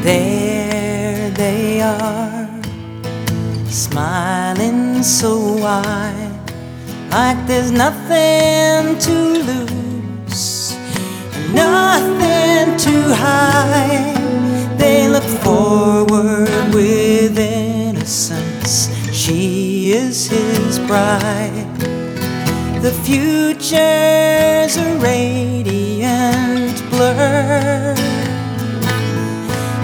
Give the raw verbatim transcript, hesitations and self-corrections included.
There they are, smiling so wide, like there's nothing to lose, nothing to hide. They look forward with innocence. She is his bride. The future's a radiant blur.